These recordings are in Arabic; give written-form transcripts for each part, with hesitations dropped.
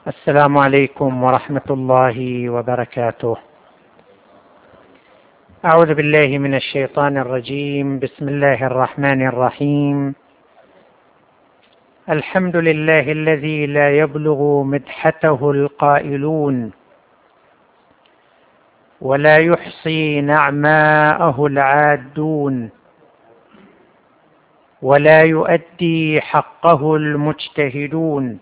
السلام عليكم ورحمة الله وبركاته. أعوذ بالله من الشيطان الرجيم. بسم الله الرحمن الرحيم. الحمد لله الذي لا يبلغ مدحته القائلون ولا يحصي نعماءه العادون ولا يؤدي حقه المجتهدون،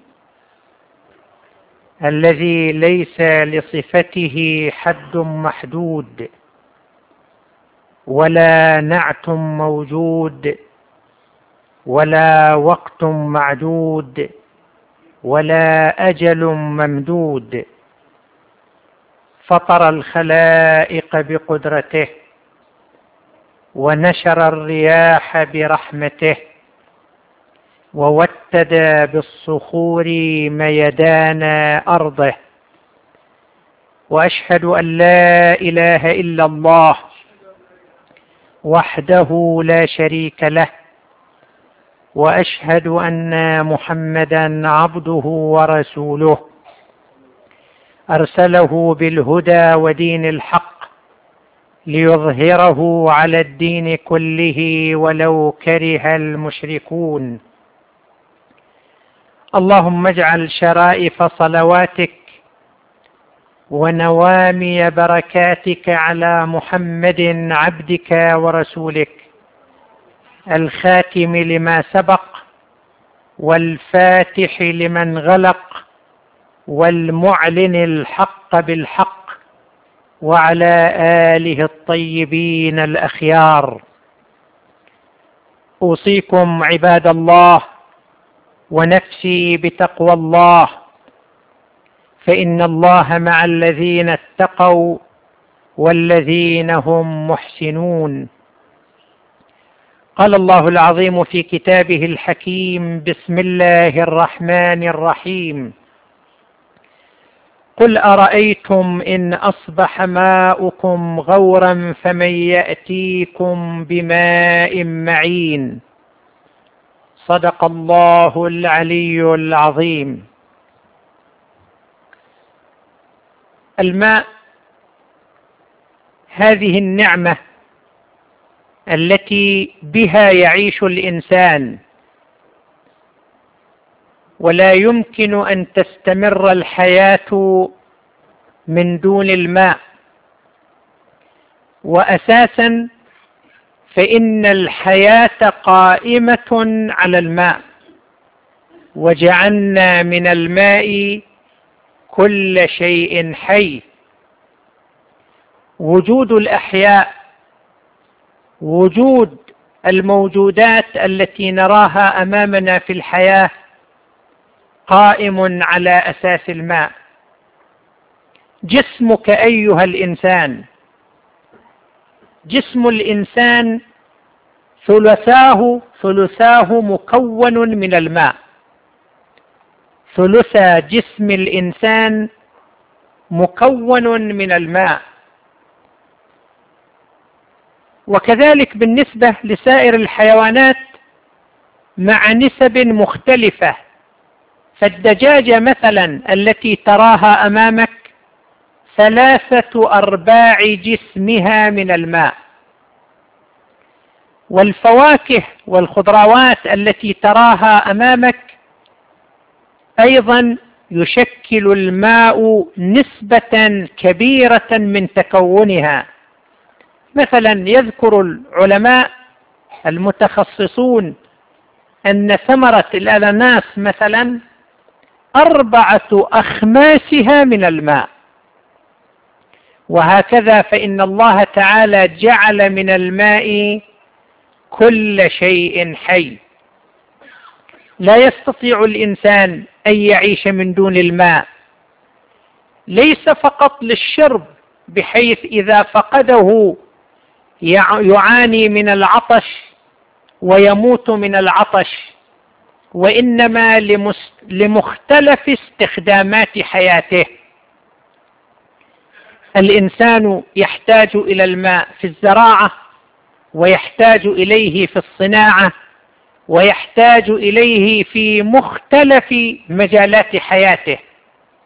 الذي ليس لصفته حد محدود ولا نعت موجود ولا وقت معدود ولا أجل ممدود، فطر الخلائق بقدرته ونشر الرياح برحمته ووتد بالصخور ميدان أرضه، وأشهد أن لا إله إلا الله وحده لا شريك له، وأشهد أن محمدا عبده ورسوله أرسله بالهدى ودين الحق ليظهره على الدين كله ولو كره المشركون. اللهم اجعل شرائف صلواتك ونوامي بركاتك على محمد عبدك ورسولك الخاتم لما سبق والفاتح لمن غلق والمعلن الحق بالحق، وعلى آله الطيبين الأخيار. أوصيكم عباد الله ونفسي بتقوى الله، فإن الله مع الذين اتقوا والذين هم محسنون. قال الله العظيم في كتابه الحكيم: بسم الله الرحمن الرحيم: قل أرأيتم إن أصبح ماؤكم غورا فمن يأتيكم بماء معين. صدق الله العلي العظيم. الماء هذه النعمة التي بها يعيش الإنسان، ولا يمكن أن تستمر الحياة من دون الماء. وأساسا فإن الحياة قائمة على الماء، وجعلنا من الماء كل شيء حي. وجود الأحياء، وجود الموجودات التي نراها أمامنا في الحياة قائم على أساس الماء. جسمك أيها الإنسان، جسم الإنسان ثلثاه مكون من الماء. ثلث جسم الإنسان مكون من الماء. وكذلك بالنسبة لسائر الحيوانات مع نسب مختلفة. فالدجاجة مثلا التي تراها أمامك 3/4 جسمها من الماء. والفواكه والخضروات التي تراها أمامك أيضا يشكل الماء نسبة كبيرة من تكونها. مثلا يذكر العلماء المتخصصون أن ثمرة الأناناس مثلا 4 أخماسها من الماء. وهكذا فإن الله تعالى جعل من الماء كل شيء حي. لا يستطيع الإنسان أن يعيش من دون الماء، ليس فقط للشرب بحيث إذا فقده يعاني من العطش ويموت من العطش، وإنما لمختلف استخدامات حياته. الإنسان يحتاج إلى الماء في الزراعة، ويحتاج إليه في الصناعة، ويحتاج إليه في مختلف مجالات حياته.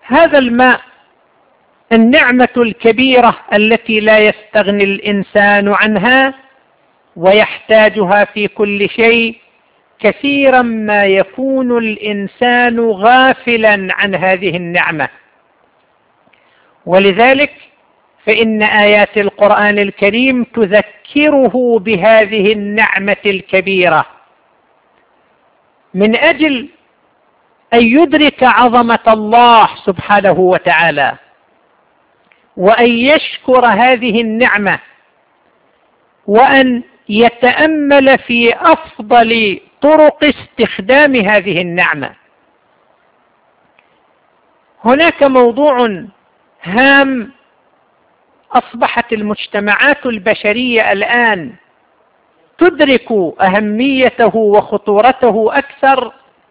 هذا الماء النعمة الكبيرة التي لا يستغني الإنسان عنها ويحتاجها في كل شيء، كثيرا ما يكون الإنسان غافلا عن هذه النعمة. ولذلك فإن آيات القرآن الكريم تذكره بهذه النعمة الكبيرة من أجل أن يدرك عظمة الله سبحانه وتعالى، وأن يشكر هذه النعمة، وأن يتأمل في أفضل طرق استخدام هذه النعمة. هناك موضوع هام أصبحت المجتمعات البشرية الآن تدرك أهميته وخطورته أكثر،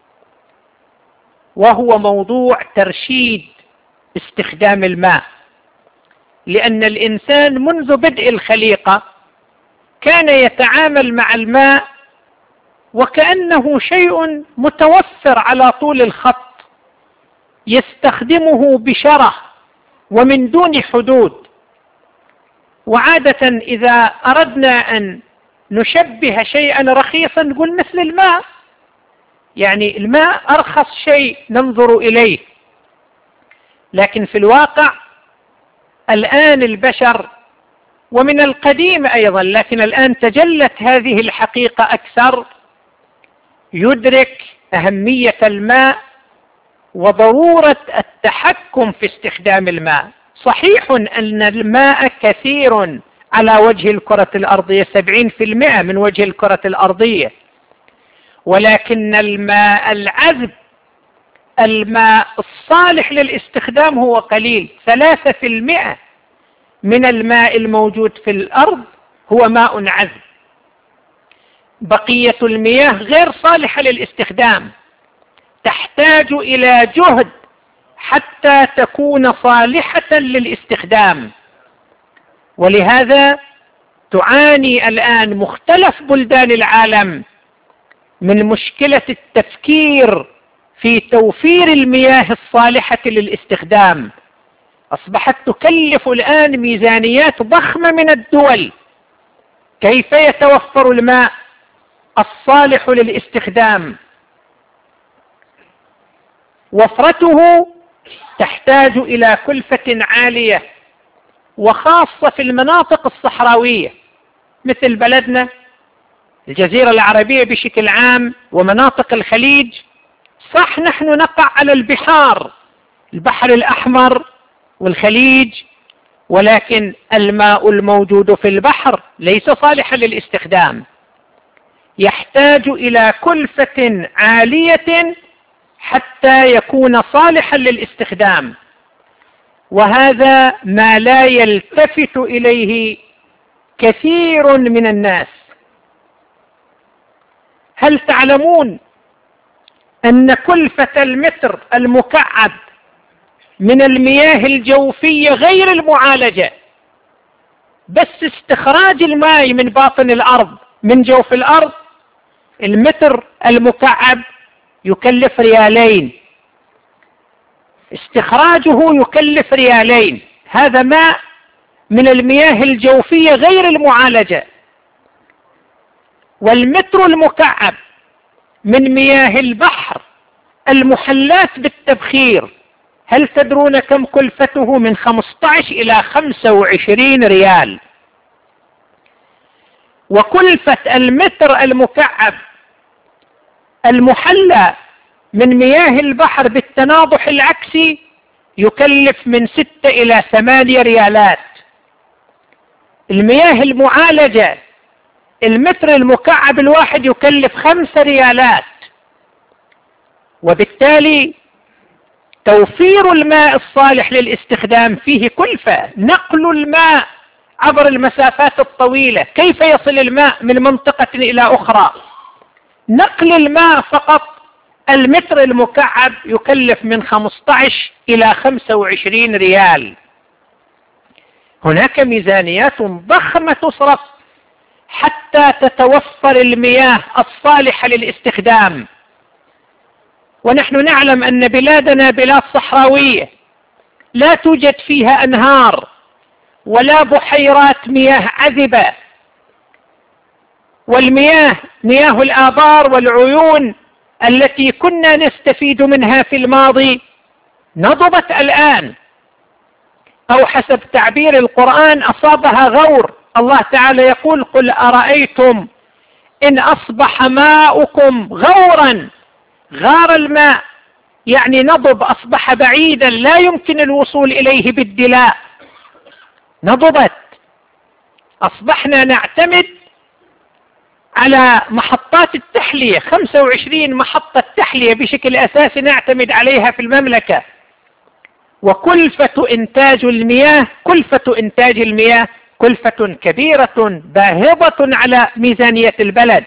وهو موضوع ترشيد استخدام الماء. لأن الإنسان منذ بدء الخليقة كان يتعامل مع الماء وكأنه شيء متوفر على طول الخط، يستخدمه بشره ومن دون حدود. وعادة إذا أردنا أن نشبه شيئا رخيصا نقول مثل الماء، يعني الماء أرخص شيء ننظر إليه. لكن في الواقع الآن البشر، ومن القديم أيضا لكن الآن تجلت هذه الحقيقة أكثر، يدرك أهمية الماء وضرورة التحكم في استخدام الماء. صحيح أن الماء كثير على وجه الكرة الأرضية، 70% من وجه الكرة الأرضية، ولكن الماء العذب، الماء الصالح للاستخدام هو قليل. 3% من الماء الموجود في الأرض هو ماء عذب، بقية المياه غير صالحة للاستخدام، تحتاج إلى جهد حتى تكون صالحة للاستخدام. ولهذا تعاني الآن مختلف بلدان العالم من مشكلة التفكير في توفير المياه الصالحة للاستخدام. أصبحت تكلف الآن ميزانيات ضخمة من الدول كيف يتوفر الماء الصالح للاستخدام. وفرته تحتاج إلى كلفة عالية، وخاصة في المناطق الصحراوية مثل بلدنا الجزيرة العربية بشكل عام ومناطق الخليج. صح نحن نقع على البحار، البحر الأحمر والخليج، ولكن الماء الموجود في البحر ليس صالحا للاستخدام، يحتاج إلى كلفة عالية حتى يكون صالحا للاستخدام. وهذا ما لا يلتفت إليه كثير من الناس. هل تعلمون أن كلفة المتر المكعب من المياه الجوفية غير المعالجة، بس استخراج الماء من باطن الأرض من جوف الأرض، المتر المكعب يكلف 2 ريال، استخراجه يكلف 2 ريال. هذا ماء من المياه الجوفية غير المعالجة. والمتر المكعب من مياه البحر المحلات بالتبخير، هل تدرون كم كلفته؟ من 15 إلى 25 ريال. وكلفة المتر المكعب المحلى من مياه البحر بالتناضح العكسي يكلف من 6 إلى 8 ريالات. المياه المعالجة المتر المكعب الواحد يكلف 5 ريالات. وبالتالي توفير الماء الصالح للاستخدام فيه كلفة. نقل الماء عبر المسافات الطويلة، كيف يصل الماء من منطقة إلى أخرى؟ نقل الماء فقط المتر المكعب يكلف من 15 إلى 25 ريال. هناك ميزانيات ضخمة تصرف حتى تتوفر المياه الصالحة للاستخدام. ونحن نعلم أن بلادنا بلاد صحراوية، لا توجد فيها أنهار ولا بحيرات مياه عذبة، والمياه مياه الآبار والعيون التي كنا نستفيد منها في الماضي نضبت الآن، أو حسب تعبير القرآن أصابها غور. الله تعالى يقول: قل أرأيتم إن أصبح ماؤكم غورا. غار الماء يعني نضب، أصبح بعيدا لا يمكن الوصول إليه بالدلاء، نضبت. أصبحنا نعتمد على محطات التحلية، 25 محطة تحلية بشكل أساسي نعتمد عليها في المملكة. وكلفة إنتاج المياه كلفة كبيرة باهظة على ميزانية البلد.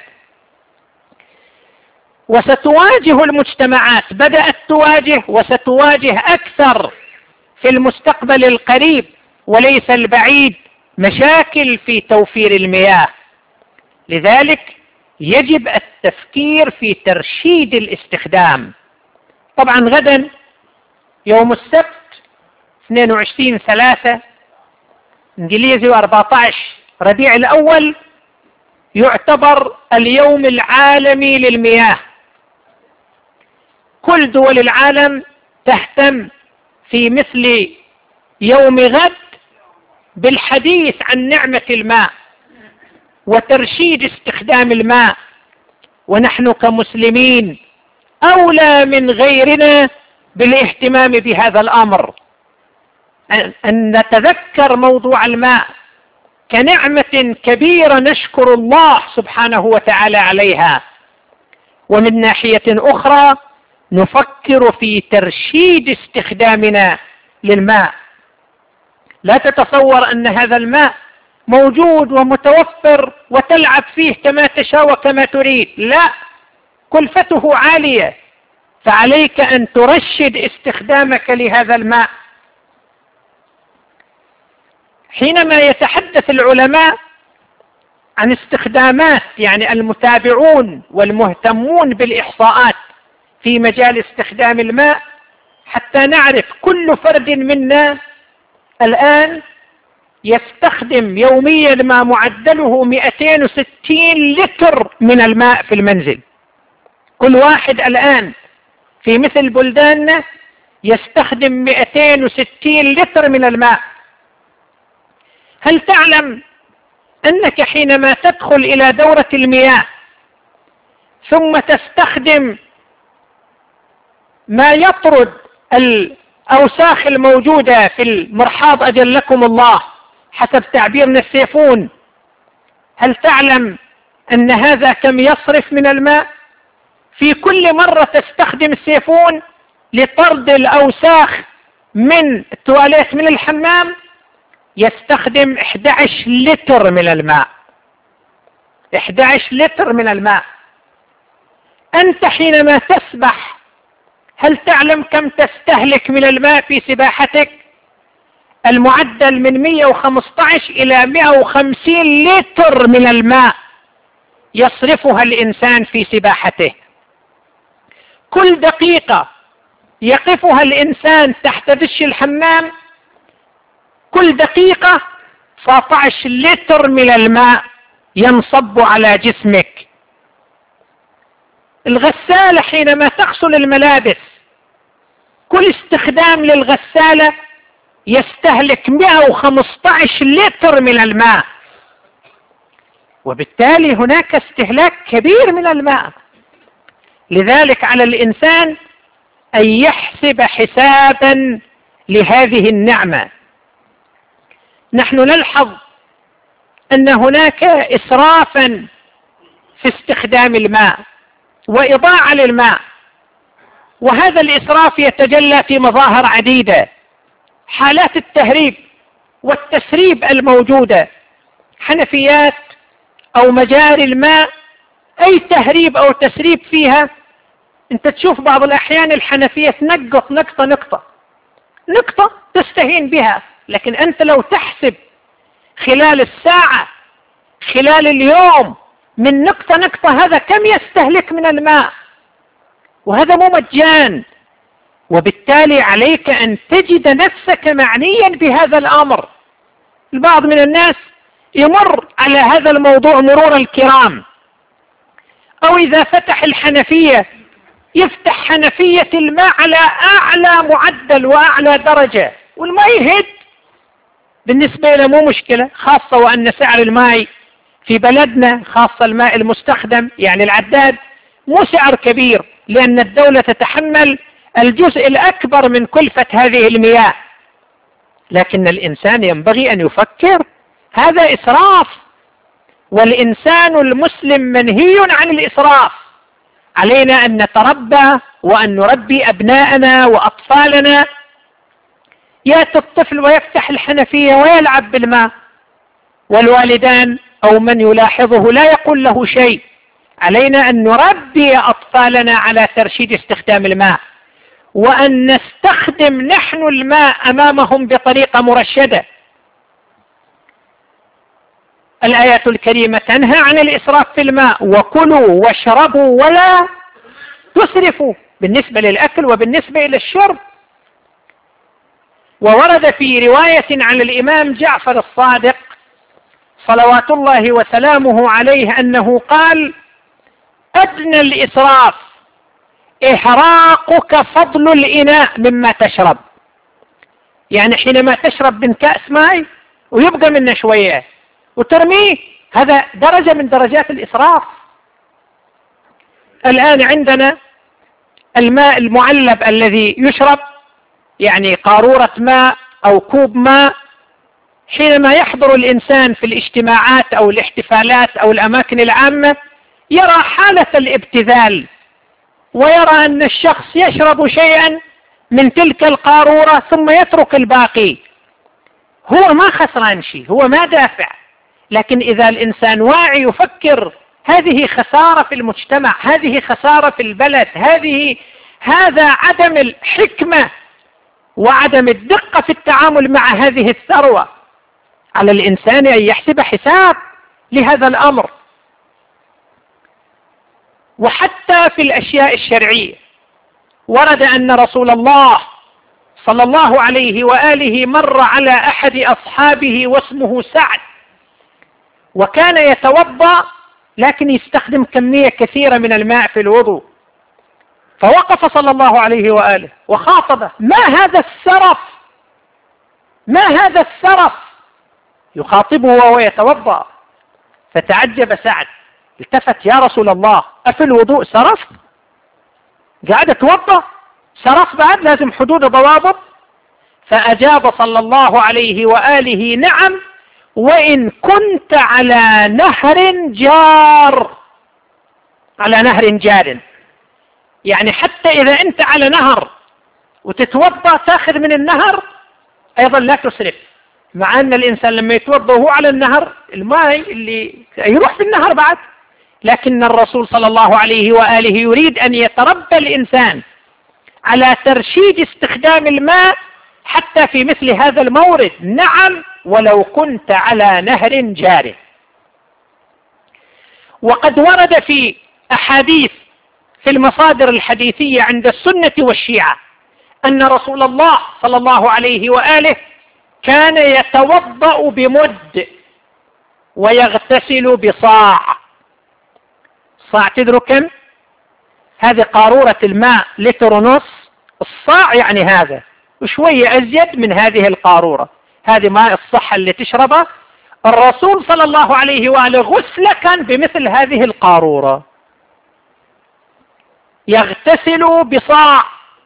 وستواجه المجتمعات، بدأت تواجه وستواجه أكثر في المستقبل القريب وليس البعيد، مشاكل في توفير المياه. لذلك يجب التفكير في ترشيد الاستخدام. طبعا غدا يوم السبت 22/3 انجليزي و14 ربيع الأول يعتبر اليوم العالمي للمياه. كل دول العالم تهتم في مثل يوم غد بالحديث عن نعمة الماء وترشيد استخدام الماء، ونحن كمسلمين أولى من غيرنا بالاهتمام بهذا الأمر، أن نتذكر موضوع الماء كنعمة كبيرة نشكر الله سبحانه وتعالى عليها. ومن ناحية أخرى نفكر في ترشيد استخدامنا للماء. لا تتصور أن هذا الماء موجود ومتوفر وتلعب فيه كما تشاء وكما تريد، لا، كلفته عالية، فعليك أن ترشد استخدامك لهذا الماء. حينما يتحدث العلماء عن استخدامات، يعني المتابعون والمهتمون بالإحصاءات في مجال استخدام الماء، حتى نعرف كل فرد منا الآن يستخدم يوميا ما معدله 260 لتر من الماء في المنزل. كل واحد الآن في مثل بلداننا يستخدم 260 لتر من الماء. هل تعلم أنك حينما تدخل إلى دورة المياه ثم تستخدم ما يطرد الأوساخ الموجودة في المرحاض أجلكم الله حسب تعبيرنا السيفون، هل تعلم أن هذا كم يصرف من الماء؟ في كل مرة تستخدم السيفون لطرد الأوساخ من التواليت من الحمام يستخدم 11 لتر من الماء. 11 لتر من الماء. أنت حينما تسبح هل تعلم كم تستهلك من الماء في سباحتك؟ المعدل من 115 إلى 150 لتر من الماء يصرفها الإنسان في سباحته. كل دقيقة يقفها الإنسان تحت دش الحمام، كل دقيقة 19 لتر من الماء ينصب على جسمك. الغسالة حينما تغسل الملابس، كل استخدام للغسالة يستهلك 115 لتر من الماء، وبالتالي هناك استهلاك كبير من الماء. لذلك على الإنسان أن يحسب حسابا لهذه النعمة. نحن نلحظ أن هناك إسرافا في استخدام الماء وإضاعة للماء، وهذا الإسراف يتجلى في مظاهر عديدة. حالات التهريب والتسريب الموجودة، حنفيات أو مجاري الماء، أي تهريب أو تسريب فيها، أنت تشوف بعض الأحيان الحنفية تنقط نقطة تستهين بها، لكن أنت لو تحسب خلال الساعة خلال اليوم من نقطة هذا كم يستهلك من الماء. وهذا مو مجان، وبالتالي عليك أن تجد نفسك معنيا بهذا الأمر. البعض من الناس يمر على هذا الموضوع مرور الكرام، أو إذا فتح الحنفية يفتح حنفية الماء على أعلى معدل وأعلى درجة والماء يهد، بالنسبة له مو مشكلة، خاصة وأن سعر الماء في بلدنا خاصة الماء المستخدم يعني العداد مو سعر كبير، لأن الدولة تتحمل الجزء الأكبر من كلفة هذه المياه. لكن الإنسان ينبغي أن يفكر، هذا إسراف، والإنسان المسلم منهي عن الإسراف. علينا أن نتربى وأن نربي أبناءنا وأطفالنا. يأتي الطفل ويفتح الحنفية ويلعب بالماء، والوالدان أو من يلاحظه لا يقول له شيء. علينا أن نربي أطفالنا على ترشيد استخدام الماء، وأن نستخدم نحن الماء أمامهم بطريقة مرشدة. الآيات الكريمة تنهى عن الإسراف في الماء، وكلوا واشربوا ولا تسرفوا، بالنسبة للأكل وبالنسبة إلى الشرب. وورد في رواية عن الإمام جعفر الصادق صلوات الله وسلامه عليه أنه قال: أدنى الإسراف إحراقك فضل الإناء مما تشرب. يعني حينما تشرب من كأس ماء ويبقى منه شوية وترميه، هذا درجة من درجات الإسراف. الآن عندنا الماء المعلب الذي يشرب، يعني قارورة ماء أو كوب ماء، حينما يحضر الإنسان في الاجتماعات أو الاحتفالات أو الأماكن العامة يرى حالة الابتذال، ويرى أن الشخص يشرب شيئا من تلك القارورة ثم يترك الباقي. هو ما خسران شيء، هو ما دافع، لكن إذا الإنسان واعي يفكر هذه خسارة في المجتمع، هذه خسارة في البلد، هذا عدم الحكمة وعدم الدقة في التعامل مع هذه الثروة. على الإنسان أن يحسب حساب لهذا الأمر. وحتى في الأشياء الشرعية ورد أن رسول الله صلى الله عليه وآله مر على أحد أصحابه واسمه سعد، وكان يتوضأ لكن يستخدم كمية كثيرة من الماء في الوضوء، فوقف صلى الله عليه وآله وخاطبه: ما هذا السرف؟ ما هذا السرف؟ يخاطبه وهو يتوضأ. فتعجب سعد، التفت: يا رسول الله، أفي الوضوء سرف؟ قاعد أتوضأ سرف بعد؟ لازم حدود ضوابط. فأجاب صلى الله عليه وآله: نعم، وإن كنت على نهر جار. على نهر جار، يعني حتى إذا أنت على نهر وتتوضأ تأخذ من النهر أيضا لا تسرف، مع أن الإنسان لما يتوضأ وهو على النهر الماء اللي يروح في النهر بعد. لكن الرسول صلى الله عليه وآله يريد أن يتربى الإنسان على ترشيد استخدام الماء حتى في مثل هذا المورد. نعم، ولو كنت على نهر جار. وقد ورد في أحاديث في المصادر الحديثية عند السنة والشيعة أن رسول الله صلى الله عليه وآله كان يتوضأ بمد ويغتسل بصاع. صاع تدروا كم؟ هذه قارورة الماء لتر ونص، الصاع يعني هذا وشوية أزيد من هذه القارورة. هذه ماء الصحة اللي تشربه. الرسول صلى الله عليه وآله غسل كان بمثل هذه القارورة، يغتسل بصاع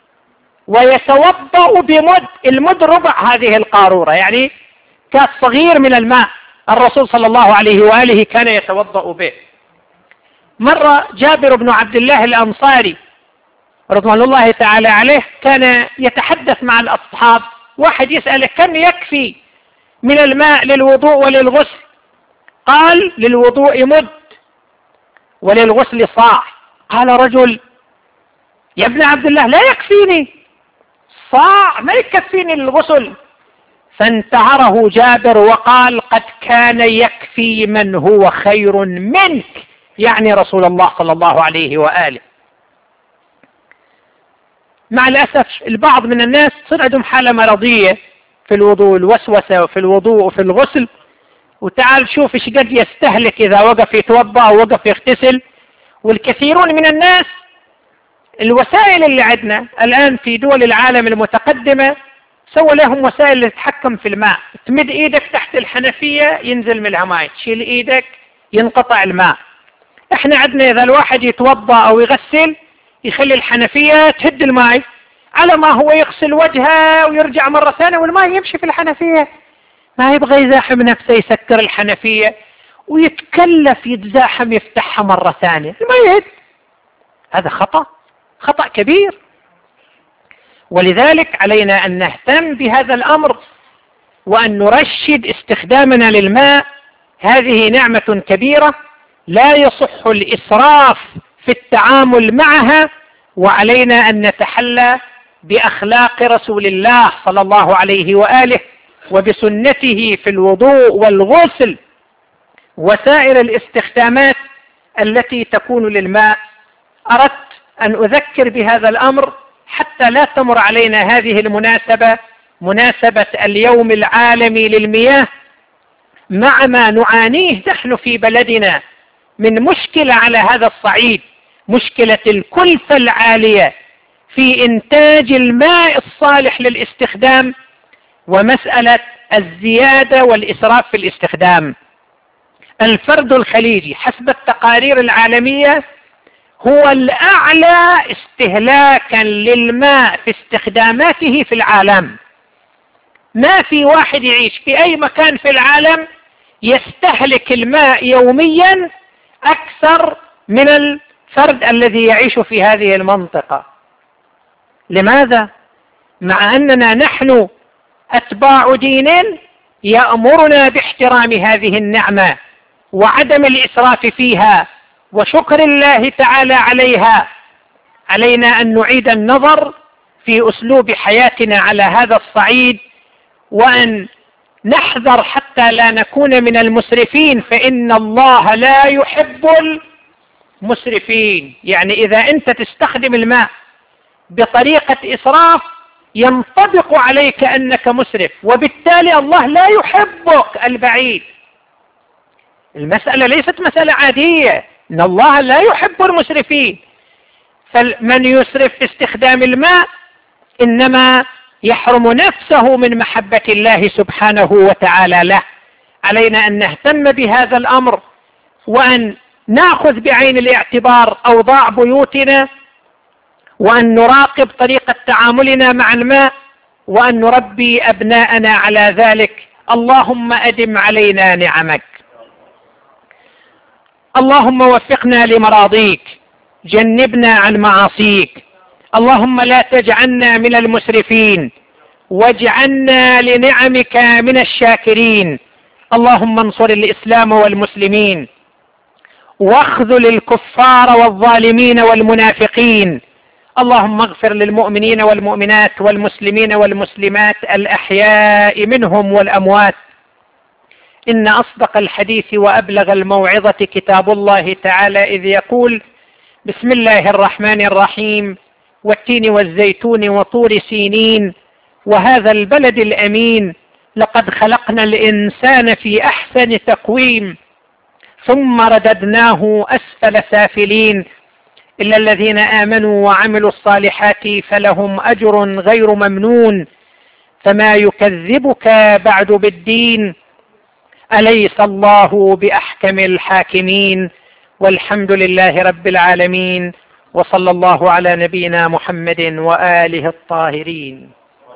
ويتوضأ بمد. المد ربع هذه القارورة، يعني كاس صغير من الماء الرسول صلى الله عليه وآله كان يتوضأ به. مرة جابر بن عبد الله الأنصاري رضوان الله تعالى عليه كان يتحدث مع الأصحاب، واحد يسأله: كم يكفي من الماء للوضوء وللغسل؟ قال: للوضوء مد وللغسل صاع. قال رجل: يا ابن عبد الله، لا يكفيني صاع، ما يكفيني للغسل. فانتهره جابر وقال: قد كان يكفي من هو خير منك، يعني رسول الله صلى الله عليه وآله. مع الأسف البعض من الناس تصير عندهم حالة مرضية في الوضوء، الوسوسة وفي الوضوء وفي الغسل، وتعال شوف ايش قد يستهلك إذا وقف يتوضأ أو وقف يغتسل. والكثيرون من الناس الوسائل اللي عندنا الآن في دول العالم المتقدمة سوى لهم وسائل تتحكم في الماء، تمد ايدك تحت الحنفية ينزل منها ماء، تشيل ايدك ينقطع الماء. احنا عندنا اذا الواحد يتوضأ او يغسل يخلي الحنفية تهد الماء على ما هو يغسل وجهه ويرجع مرة ثانية والماء يمشي في الحنفية، ما يبغى يزاحم نفسه يسكر الحنفية ويتكلف يتزاحم يفتحها مرة ثانية، الماء يهد. هذا خطأ كبير. ولذلك علينا أن نهتم بهذا الأمر وأن نرشد استخدامنا للماء، هذه نعمة كبيرة لا يصح الإسراف في التعامل معها، وعلينا أن نتحلى بأخلاق رسول الله صلى الله عليه وآله وبسنته في الوضوء والغسل وسائر الاستخدامات التي تكون للماء. أردت أن أذكر بهذا الأمر حتى لا تمر علينا هذه المناسبة، مناسبة اليوم العالمي للمياه، مع ما نعانيه نحن في بلدنا من مشكلة على هذا الصعيد، مشكلة الكلفة العالية في إنتاج الماء الصالح للاستخدام، ومسألة الزيادة والإسراف في الاستخدام. الفرد الخليجي حسب التقارير العالمية هو الأعلى استهلاكا للماء في استخداماته في العالم. ما في واحد يعيش في أي مكان في العالم يستهلك الماء يوميا أكثر من الفرد الذي يعيش في هذه المنطقة. لماذا؟ مع أننا نحن أتباع دين يأمرنا باحترام هذه النعمة وعدم الإسراف فيها وشكر الله تعالى عليها. علينا أن نعيد النظر في أسلوب حياتنا على هذا الصعيد، وأن نحذر حتى لا نكون من المسرفين، فإن الله لا يحب المسرفين. يعني إذا أنت تستخدم الماء بطريقة إسراف ينطبق عليك أنك مسرف، وبالتالي الله لا يحبك البعيد. المسألة ليست مسألة عادية، إن الله لا يحب المسرفين. فمن يسرف في استخدام الماء إنما يحرم نفسه من محبة الله سبحانه وتعالى له. علينا أن نهتم بهذا الأمر، وأن نأخذ بعين الاعتبار أوضاع بيوتنا، وأن نراقب طريقة تعاملنا مع الماء، وأن نربي أبناءنا على ذلك. اللهم أدم علينا نعمك، اللهم وفقنا لمراضيك، جنبنا عن معاصيك، اللهم لا تجعلنا من المسرفين واجعلنا لنعمك من الشاكرين. اللهم انصر الإسلام والمسلمين واخذل الكفار والظالمين والمنافقين. اللهم اغفر للمؤمنين والمؤمنات والمسلمين والمسلمات الأحياء منهم والأموات. إن أصدق الحديث وأبلغ الموعظة كتاب الله تعالى، إذ يقول: بسم الله الرحمن الرحيم، والتين والزيتون وطور سينين وهذا البلد الأمين، لقد خلقنا الإنسان في أحسن تقويم ثم رددناه أسفل سافلين، إلا الذين آمنوا وعملوا الصالحات فلهم أجر غير ممنون، فما يكذبك بعد بالدين، أليس الله بأحكم الحاكمين. والحمد لله رب العالمين، وصلى الله على نبينا محمد وآله الطاهرين.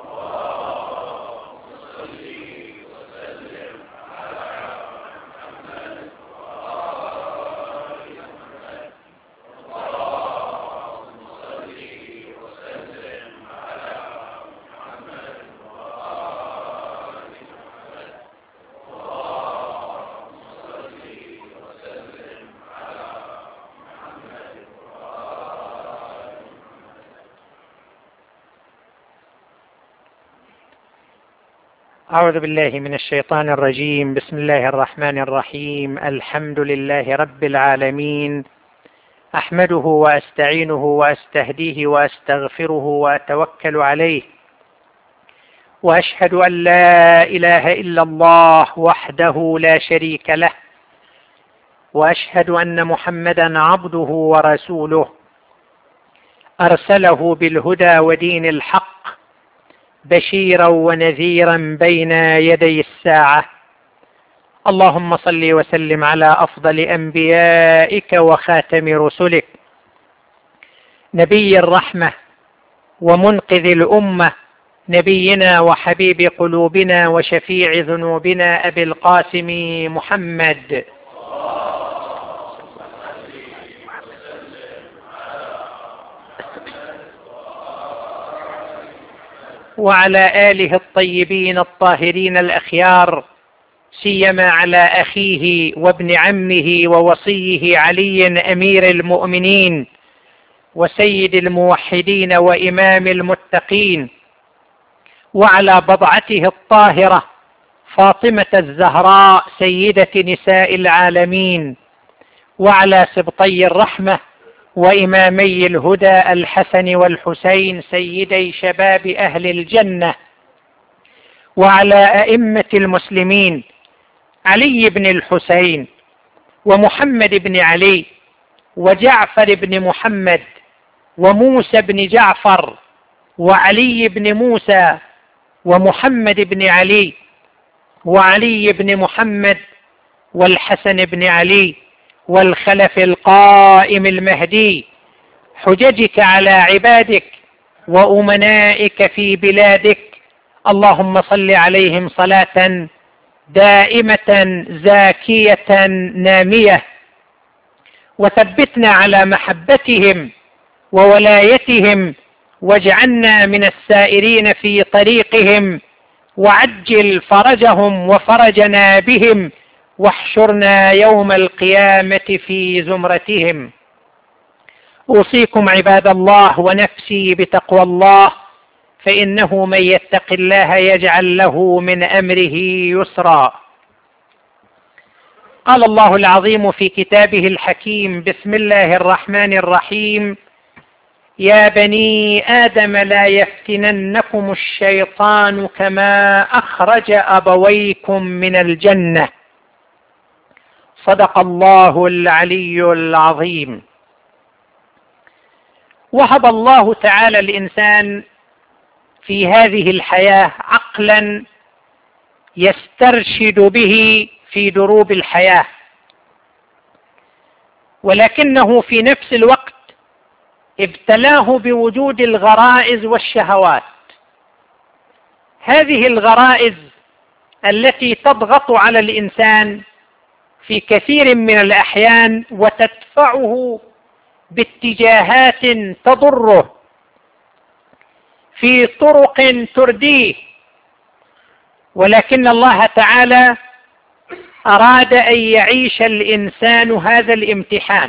أعوذ بالله من الشيطان الرجيم. بسم الله الرحمن الرحيم. الحمد لله رب العالمين، أحمده وأستعينه وأستهديه وأستغفره وأتوكل عليه، وأشهد أن لا إله إلا الله وحده لا شريك له، وأشهد أن محمدا عبده ورسوله أرسله بالهدى ودين الحق بشيرا ونذيرا بين يدي الساعة. اللهم صل وسلم على أفضل أنبيائك وخاتم رسلك، نبي الرحمة ومنقذ الأمة، نبينا وحبيب قلوبنا وشفيع ذنوبنا أبي القاسم محمد. وعلى آله الطيبين الطاهرين الأخيار، سيما على أخيه وابن عمه ووصيه علي أمير المؤمنين وسيد الموحدين وإمام المتقين، وعلى بضعته الطاهرة فاطمة الزهراء سيدة نساء العالمين، وعلى سبطي الرحمة وإمامي الهدى الحسن والحسين سيدي شباب أهل الجنة، وعلى أئمة المسلمين علي بن الحسين ومحمد بن علي وجعفر بن محمد وموسى بن جعفر وعلي بن موسى ومحمد بن علي وعلي بن محمد والحسن بن علي والخلف القائم المهدي، حججك على عبادك وأمنائك في بلادك. اللهم صل عليهم صلاة دائمة زاكية نامية، وثبتنا على محبتهم وولايتهم، واجعلنا من السائرين في طريقهم، وعجل فرجهم وفرجنا بهم، واحشرنا يوم القيامة في زمرتهم. أوصيكم عباد الله ونفسي بتقوى الله، فإنه من يتق الله يجعل له من أمره يسرا. قال الله العظيم في كتابه الحكيم: بسم الله الرحمن الرحيم: يا بني آدم لا يفتننكم الشيطان كما أخرج أبويكم من الجنة. صدق الله العلي العظيم. وهب الله تعالى الإنسان في هذه الحياة عقلا يسترشد به في دروب الحياة، ولكنه في نفس الوقت ابتلاه بوجود الغرائز والشهوات. هذه الغرائز التي تضغط على الإنسان في كثير من الأحيان وتدفعه باتجاهات تضره في طرق ترديه، ولكن الله تعالى أراد أن يعيش الإنسان هذا الامتحان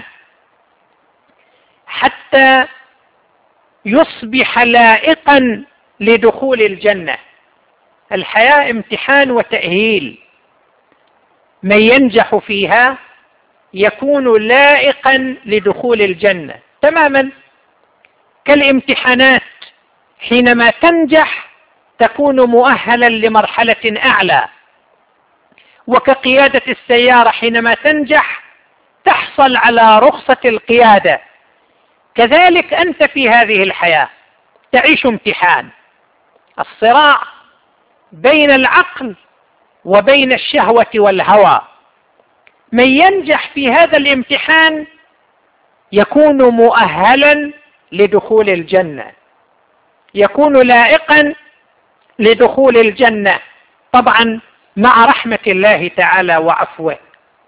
حتى يصبح لائقا لدخول الجنة. الحياة امتحان وتأهيل، من ينجح فيها يكون لائقا لدخول الجنة، تماما كالامتحانات. حينما تنجح تكون مؤهلا لمرحلة أعلى، وكقيادة السيارة حينما تنجح تحصل على رخصة القيادة. كذلك أنت في هذه الحياة تعيش امتحان، الصراع بين العقل وبين الشهوة والهوى. من ينجح في هذا الامتحان يكون مؤهلا لدخول الجنة، يكون لائقا لدخول الجنة، طبعا مع رحمة الله تعالى وعفوه.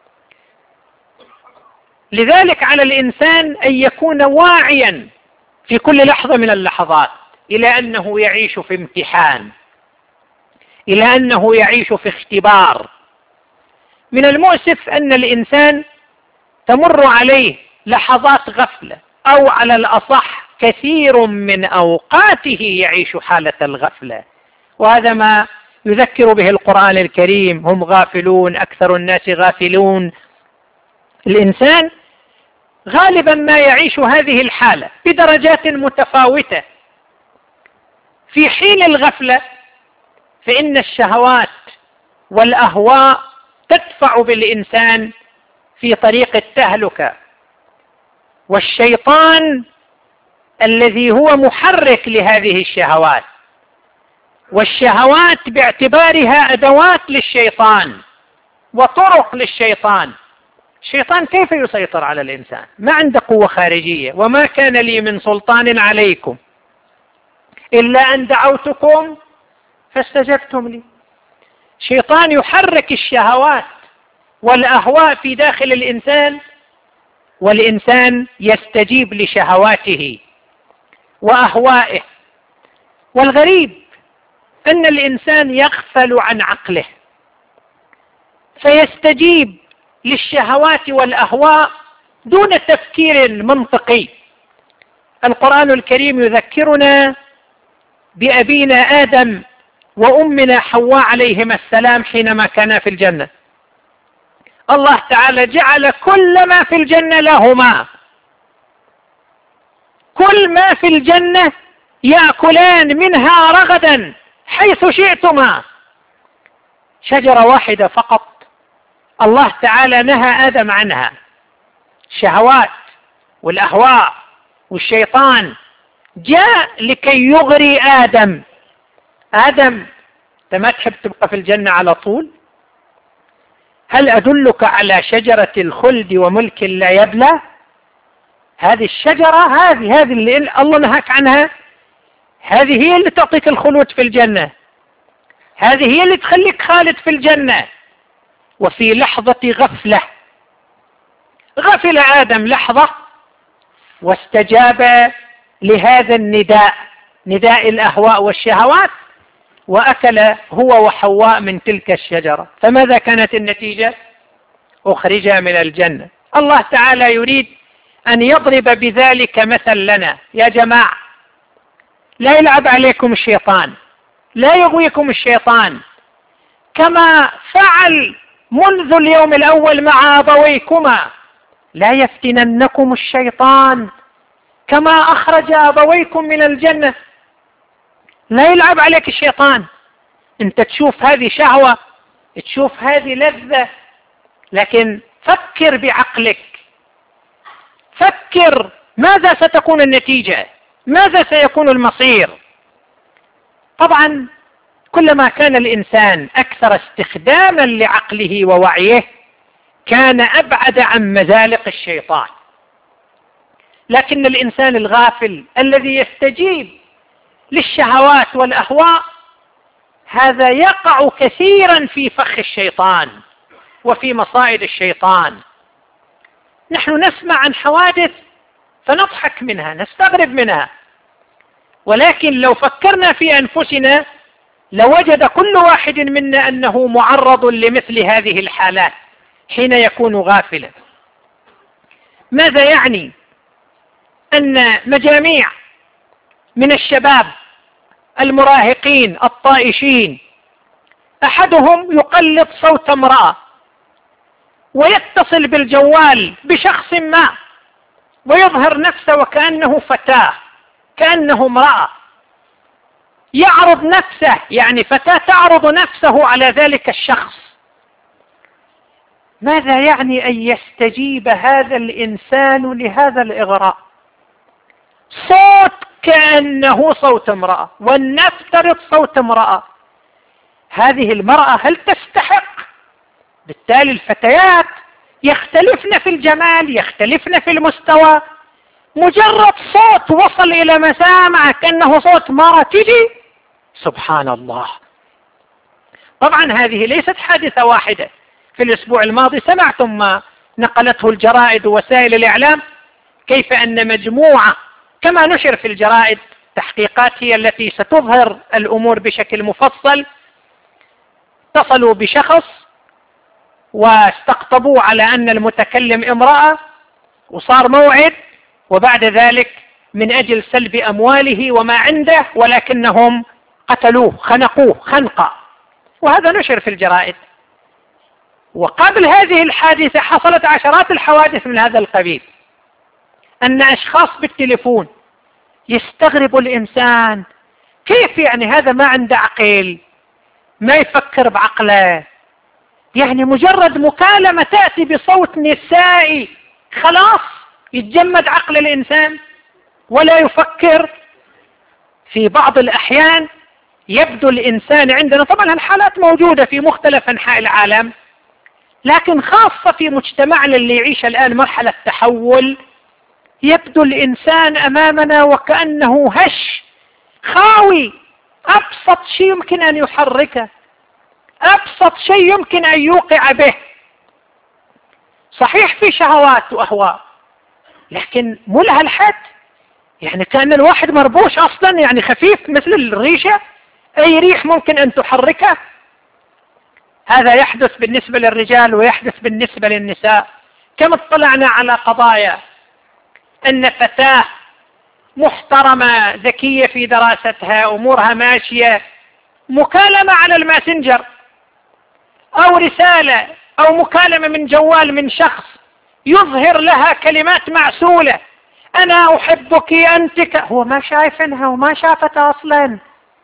لذلك على الإنسان أن يكون واعيا في كل لحظة من اللحظات إلى أنه يعيش في امتحان، إلى أنه يعيش في اختبار. من المؤسف أن الإنسان تمر عليه لحظات غفلة، أو على الأصح كثير من أوقاته يعيش حالة الغفلة، وهذا ما يذكر به القرآن الكريم: هم غافلون أكثر الناس غافلون. الإنسان غالبا ما يعيش هذه الحالة بدرجات متفاوتة. في حين الغفلة فإن الشهوات والأهواء تدفع بالإنسان في طريق التهلكة، والشيطان الذي هو محرك لهذه الشهوات، والشهوات باعتبارها أدوات للشيطان وطرق للشيطان. الشيطان كيف يسيطر على الإنسان؟ ما عنده قوة خارجية، وما كان لي من سلطان عليكم إلا أن دعوتكم فاستجبتم لي. شيطان يحرك الشهوات والأهواء في داخل الإنسان، والإنسان يستجيب لشهواته وأهوائه. والغريب أن الإنسان يغفل عن عقله فيستجيب للشهوات والأهواء دون تفكير منطقي. القرآن الكريم يذكرنا بأبينا آدم وأمنا حواء عليهما السلام حينما كانا في الجنة. الله تعالى جعل كل ما في الجنة لهما، كل ما في الجنة يأكلان منها رغدا حيث شئتما. شجرة واحدة فقط الله تعالى نهى آدم عنها، الشهوات والأهواء والشيطان جاء لكي يغري آدم. آدم أنت ما تحب تبقى في الجنة على طول؟ هل أدلك على شجرة الخلد وملك لا يبلى؟ هذه الشجرة هذه اللي الله نهاك عنها، هذه هي اللي تعطيك الخلود في الجنة، هذه هي اللي تخليك خالد في الجنة. وفي لحظة غفلة غفل آدم لحظة واستجاب لهذا النداء، نداء الأهواء والشهوات، وأكل هو وحواء من تلك الشجرة. فماذا كانت النتيجة؟ أخرجا من الجنة. الله تعالى يريد أن يضرب بذلك مثل لنا. يا جماعة، لا يلعب عليكم الشيطان، لا يغويكم الشيطان كما فعل منذ اليوم الأول مع أبويكما. لا يفتننكم الشيطان كما أخرج أبويكم من الجنة. لا يلعب عليك الشيطان. أنت تشوف هذه شهوة، تشوف هذه لذة، لكن فكر بعقلك، فكر ماذا ستكون النتيجة، ماذا سيكون المصير. طبعا كلما كان الإنسان أكثر استخداما لعقله ووعيه كان أبعد عن مزالق الشيطان. لكن الإنسان الغافل الذي يستجيب للشهوات والأهواء هذا يقع كثيرا في فخ الشيطان وفي مصائد الشيطان. نحن نسمع عن حوادث فنضحك منها، نستغرب منها، ولكن لو فكرنا في أنفسنا لوجد كل واحد منا أنه معرض لمثل هذه الحالات حين يكون غافلا. ماذا يعني أن مجاميع من الشباب المراهقين الطائشين أحدهم يقلد صوت امرأة ويتصل بالجوال بشخص ما ويظهر نفسه وكأنه فتاة، كأنه امرأة، يعرض نفسه، يعني فتاة تعرض نفسه على ذلك الشخص. ماذا يعني أن يستجيب هذا الإنسان لهذا الإغراء؟ صوت كأنه صوت امرأة، ولنفترض صوت امرأة. هذه المرأة هل تستحق؟ بالتالي الفتيات يختلفن في الجمال، يختلفن في المستوى. مجرد صوت وصل إلى مسامع كأنه صوت مرأة تجي، سبحان الله. طبعا هذه ليست حادثة واحدة. في الأسبوع الماضي سمعتم ما نقلته الجرائد ووسائل الإعلام، كيف أن مجموعة كما نشر في الجرائد، تحقيقات هي التي ستظهر الأمور بشكل مفصل، اتصلوا بشخص واستقطبوا على أن المتكلم امرأة، وصار موعد، وبعد ذلك من أجل سلب أمواله وما عنده ولكنهم قتلوه، خنقوه خنقة، وهذا نشر في الجرائد. وقبل هذه الحادثة حصلت عشرات الحوادث من هذا القبيل. أن أشخاص بالتليفون يستغرب الإنسان، كيف يعني هذا ما عنده عقل، ما يفكر بعقله، يعني مجرد مكالمة تأتي بصوت نسائي خلاص يتجمد عقل الإنسان ولا يفكر. في بعض الأحيان يبدو الإنسان عندنا، طبعا الحالات موجودة في مختلف أنحاء العالم، لكن خاصة في مجتمعنا اللي يعيش الآن مرحلة تحول، يبدو الإنسان أمامنا وكأنه هش خاوي، أبسط شيء يمكن أن يحركه، أبسط شيء يمكن أن يوقع به. صحيح في شهوات وأهواء، لكن مو لها الحد، يعني كأن الواحد مربوش أصلا، يعني خفيف مثل الريشة، أي ريح ممكن أن تحركه. هذا يحدث بالنسبة للرجال ويحدث بالنسبة للنساء. كم اطلعنا على قضايا أن فتاة محترمة ذكية في دراستها أمورها ماشية، مكالمة على الماسنجر أو رسالة أو مكالمة من جوال من شخص يظهر لها كلمات معسولة، أنا أحبك أنت، هو ما شايفنها وما شافتها أصلا.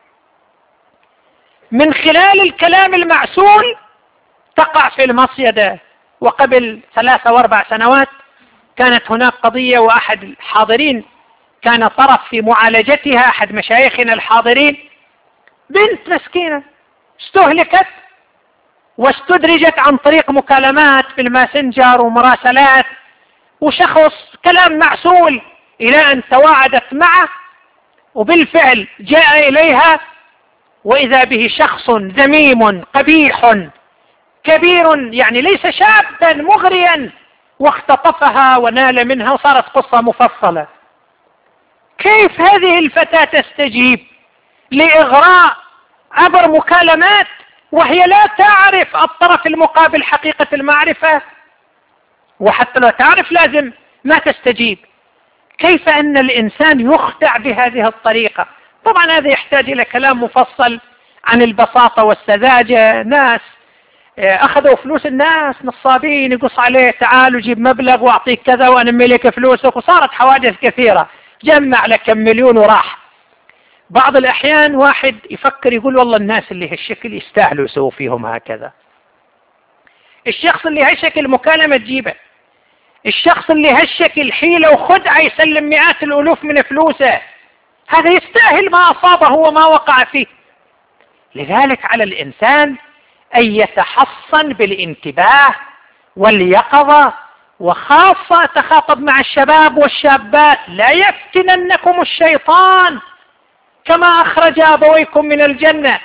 من خلال الكلام المعسول تقع في المصيدة. وقبل 3 و4 سنوات كانت هناك قضية، وأحد الحاضرين كان طرف في معالجتها، أحد مشايخنا الحاضرين، بنت مسكينة استهلكت واستدرجت عن طريق مكالمات في الماسنجر ومراسلات وشخص كلام معسول، إلى أن تواعدت معه وبالفعل جاء إليها، وإذا به شخص ذميم قبيح كبير، يعني ليس شابا مغريا، واختطفها ونال منها، وصارت قصة مفصلة. كيف هذه الفتاة تستجيب لإغراء عبر مكالمات وهي لا تعرف الطرف المقابل حقيقة المعرفة؟ وحتى لو تعرف لازم ما تستجيب. كيف أن الإنسان يخدع بهذه الطريقة؟ طبعا هذا يحتاج إلى كلام مفصل عن البساطة والسذاجة. ناس أخذوا فلوس الناس نصابين، يقص عليه تعالوا جيب مبلغ وأعطيك كذا وأنمي لك فلوسك، وصارت حوادث كثيرة، جمع لك كم مليون وراح. بعض الأحيان واحد يفكر يقول والله الناس اللي هالشكل يستاهلوا يسووا فيهم هكذا. الشخص اللي هالشكل مكالمة تجيبه، الشخص اللي هالشكل حيلة وخدعة يسلم مئات الألوف من فلوسه، هذا يستاهل ما أصابه وما وقع فيه. لذلك على الإنسان أن يتحصن بالانتباه واليقظة، وخاصة تخاطب مع الشباب والشابات، لا يفتننكم الشيطان كما أخرج أبويكم من الجنة.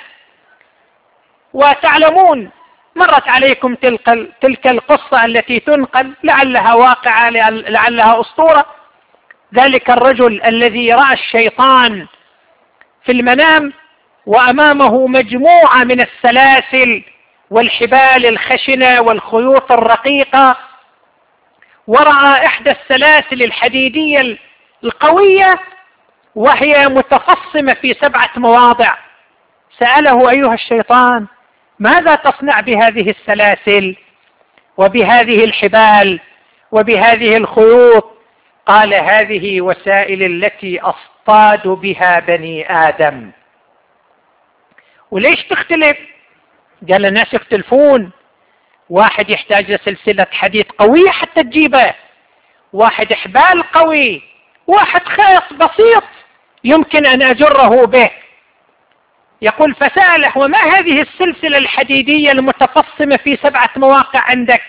وتعلمون مرت عليكم تلك القصة التي تنقل، لعلها واقعة لعلها أسطورة. ذلك الرجل الذي رأى الشيطان في المنام وأمامه مجموعة من السلاسل والحبال الخشنة والخيوط الرقيقة، ورأى إحدى السلاسل الحديدية القوية وهي متفصمة في 7 مواضع. سأله أيها الشيطان ماذا تصنع بهذه السلاسل وبهذه الحبال وبهذه الخيوط؟ قال هذه وسائل التي أصطاد بها بني آدم. وليش تختلف؟ قال الناس يختلفون، واحد يحتاج لسلسلة حديد قوية حتى تجيبه، واحد حبال قوي، واحد خيط بسيط يمكن أن أجره به. يقول فسأله وما هذه السلسلة الحديدية المتفصمة في 7 مواقع عندك؟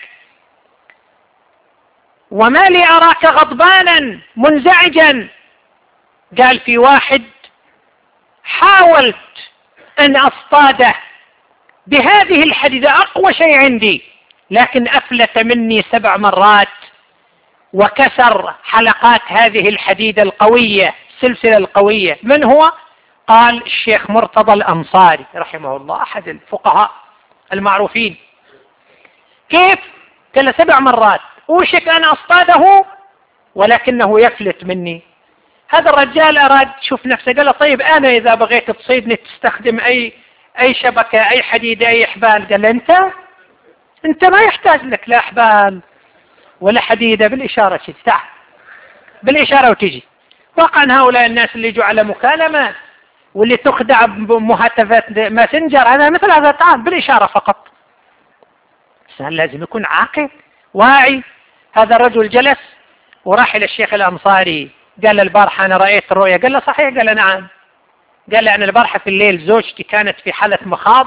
وما لي أراك غضبانا منزعجا؟ قال في واحد حاولت أن أصطاده بهذه الحديدة، أقوى شيء عندي، لكن أفلت مني 7 مرات وكسر حلقات هذه الحديدة القوية، السلسلة القوية. من هو؟ قال الشيخ مرتضى الأنصاري رحمه الله، أحد الفقهاء المعروفين. كيف؟ قال 7 مرات أوشك أن أصطاده ولكنه يفلت مني. هذا الرجال أراد شوف نفسه، قال طيب أنا إذا بغيت تصيدني تستخدم أي شبكة، أي حديدة، أي حبال؟ قال أنت ما يحتاج لك لا حبال ولا حديدة، بالإشارة تعال. بالإشارة وتجي. واقعا هؤلاء الناس اللي يجوا على مكالمات واللي تخدع بمهاتفات ماسنجر، هذا مثل هذا الطعام بالإشارة فقط. الإنسان لازم يكون عاقل واعي. هذا الرجل جلس وراح إلى الشيخ الأنصاري، قال له البارحة أنا رأيت الرؤيا. قال له صحيح؟ قال له نعم. قال له أنا البارحة في الليل زوجتي كانت في حالة مخاض،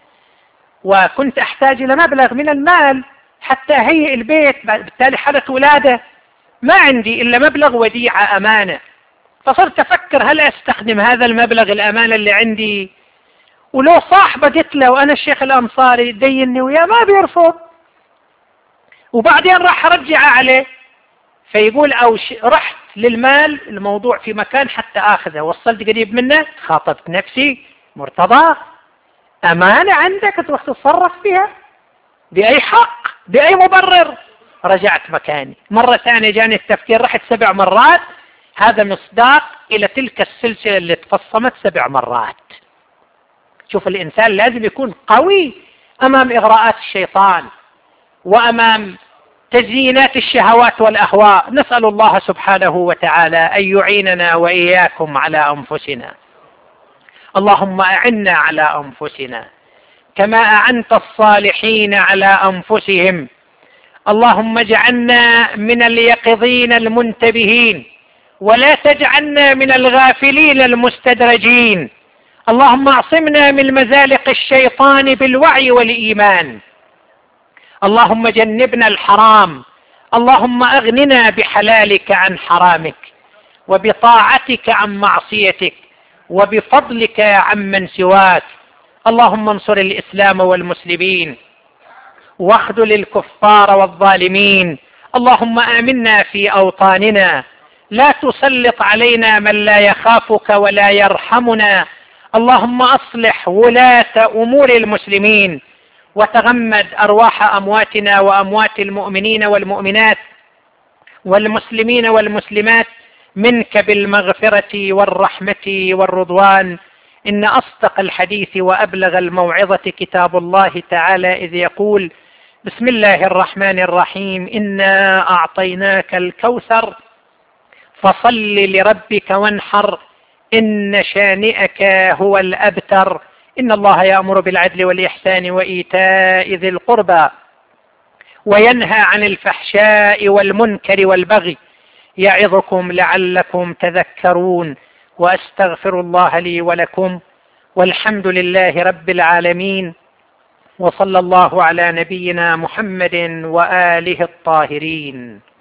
وكنت أحتاج إلى مبلغ من المال حتى هيئ البيت، بالتالي حالة ولادة، ما عندي إلا مبلغ وديعة أمانة، فصرت أفكر هل أستخدم هذا المبلغ الأمانة اللي عندي، ولو صاحبة قلت له وأنا الشيخ الأنصاري ديني وياه ما بيرفض، وبعدين راح أرجع عليه. فيقول أو رحت للمال الموضوع في مكان حتى آخذه، وصلت قريب منه، خاطبت نفسي مرتضى أمانة عندك تروح تتصرف فيها بأي حق بأي مبرر. رجعت مكاني. مرة ثانية جاني التفكير، رحت 7 مرات. هذا مصداق إلى تلك السلسلة اللي تفصمت 7 مرات. شوف الإنسان لازم يكون قوي أمام إغراءات الشيطان وأمام تزيينات الشهوات والأهواء. نسأل الله سبحانه وتعالى أن يعيننا وإياكم على أنفسنا. اللهم أعنا على أنفسنا كما أعنت الصالحين على أنفسهم. اللهم اجعلنا من اليقظين المنتبهين، ولا تجعلنا من الغافلين المستدرجين. اللهم اعصمنا من مزالق الشيطان بالوعي والإيمان. اللهم جنبنا الحرام. اللهم أغننا بحلالك عن حرامك، وبطاعتك عن معصيتك، وبفضلك عمن سواك. اللهم انصر الإسلام والمسلمين، واخذل الكفار والظالمين. اللهم آمنا في أوطاننا، لا تسلط علينا من لا يخافك ولا يرحمنا. اللهم أصلح ولاة أمور المسلمين، وتغمد أرواح أمواتنا وأموات المؤمنين والمؤمنات والمسلمين والمسلمات منك بالمغفرة والرحمة والرضوان. إن أصدق الحديث وأبلغ الموعظة كتاب الله تعالى، إذ يقول: بسم الله الرحمن الرحيم، إنا أعطيناك الكوثر فصل لربك وانحر، إن شانئك هو الأبتر. إن الله يأمر بالعدل والإحسان وإيتاء ذي القربى، وينهى عن الفحشاء والمنكر والبغي، يعظكم لعلكم تذكرون. وأستغفر الله لي ولكم، والحمد لله رب العالمين، وصلى الله على نبينا محمد وآله الطاهرين.